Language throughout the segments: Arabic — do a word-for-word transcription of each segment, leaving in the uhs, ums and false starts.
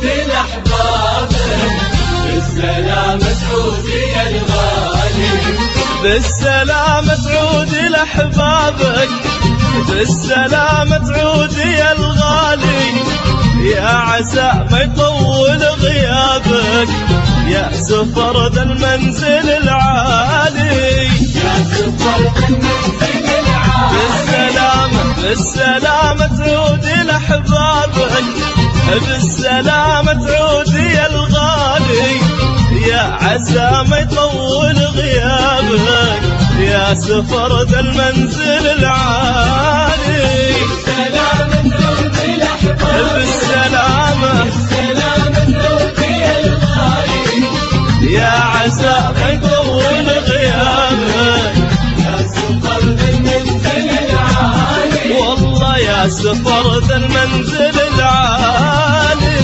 تعود لأحبابك بالسلامة تعود يا الغالي بالسلامة تعود لأحبابك بالسلامة تعود يا الغالي يا عسى ما يطول غيابك يا سفر ذا المنزل العالي يا سفر ذا المنزل العالي بالسلامة بالسلامة تعود لأحبابك بالسلامة تعود يا الغالي يا عسى ما يطول غيابك يا سفر ذا المنزل العالي بالسلامة تعود لأحبابك بالسلامة بالسلامة تعود يا الغالي يا عسى ما يطول غيابك يا سفر ذا المنزل العالي والله يا سفر ذا المنزل العالي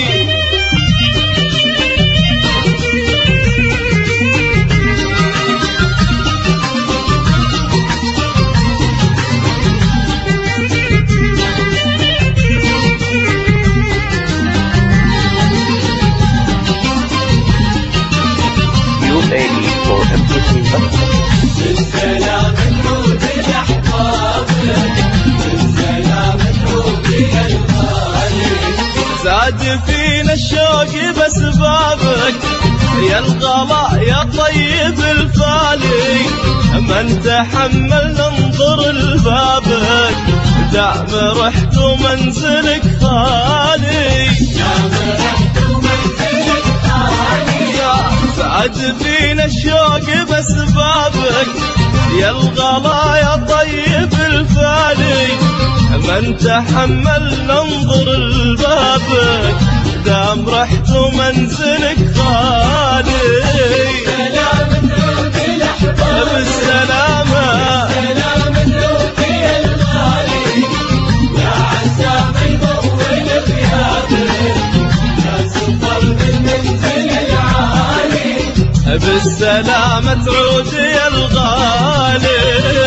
بالسلامة تعود لأحبابك بالسلامة تعود يا الغالي زاد فينا الشوق بأسبابك يا الغلا يا طيب الفالي من تحمل ننظر لبابك دام رحت ومنزلك خالي دام رحت ومنزلك خالي زاد فينا الشوق بأسبابك يا الغلا يا طيب الفالي من تحمل ننظر لبابك دام رحت ومنزلك خالي بالسلامة تعود لأحبابك بالسلامة بالسلامة تعود يا الغالي يا عسى ما يطول غيابك يا سفر بالمنزل العالي بالسلامة تعود يا الغالي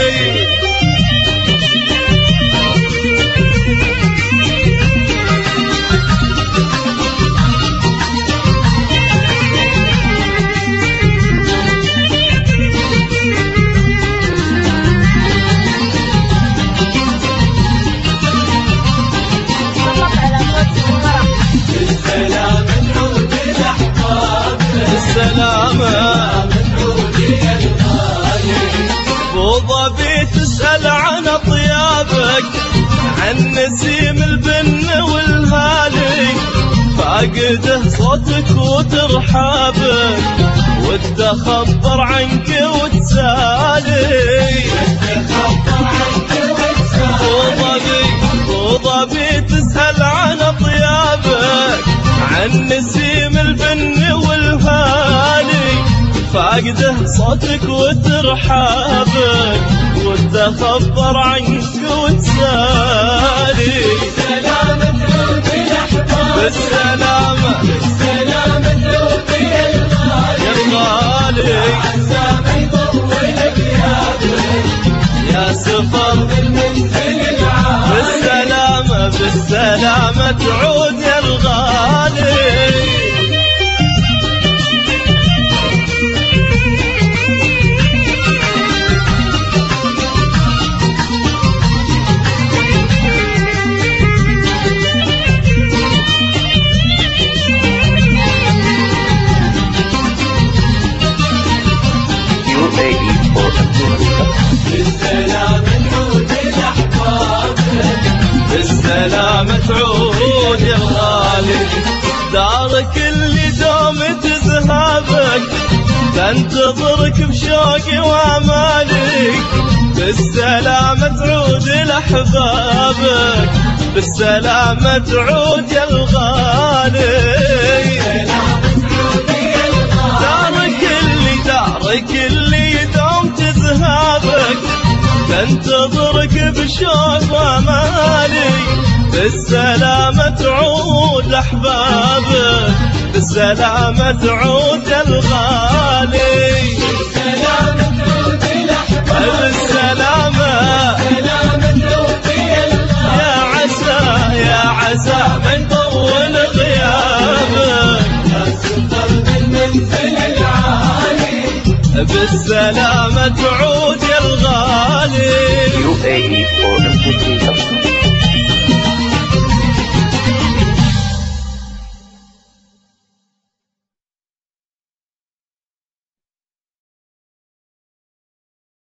بالسلامة تعود لأحبابك بالسلامة تعود يا الغالي بوظبي تسأل عن أطيابك عن نسيم البن والهالي فاقده صوتك وترحابك وتخبر عنك وتسالي خبر عنك وتسالي بوظبي تسأل عن أطيابك عن نسيم البن والهالي فاقده صوتك وترحابك وتخبر عنك وتسالي بالسلامة تعود لأحبابك بالسلامة بالسلامة تعود يا الغالي يا الغالي عسى ما يطول غيابك يا سفر بالمنزل العالي بالسلامة بالسلامة تعود يا الغالي بالسلامة تعود لأحبابك بالسلامة تعود يا الغالي دارك اللي دومت ذهابك تنتظرك بشوقي وامالي بالسلامة تعود لأحبابك بالسلامة تعود يا الغالي دارك اللي دارك اللي دومت ذهابك تنتظرك بشوق وامالي بالسلامة تعود لأحبابك بالسلامة تعود يا الغالي بالسلامة تعود لأحبابك بالسلامة بالسلامة تعود يا الغالي يا عسى يا عسى ما يطول غيابك بالسلامة تعود يا الغالي. يو إيه إي for M P three dot com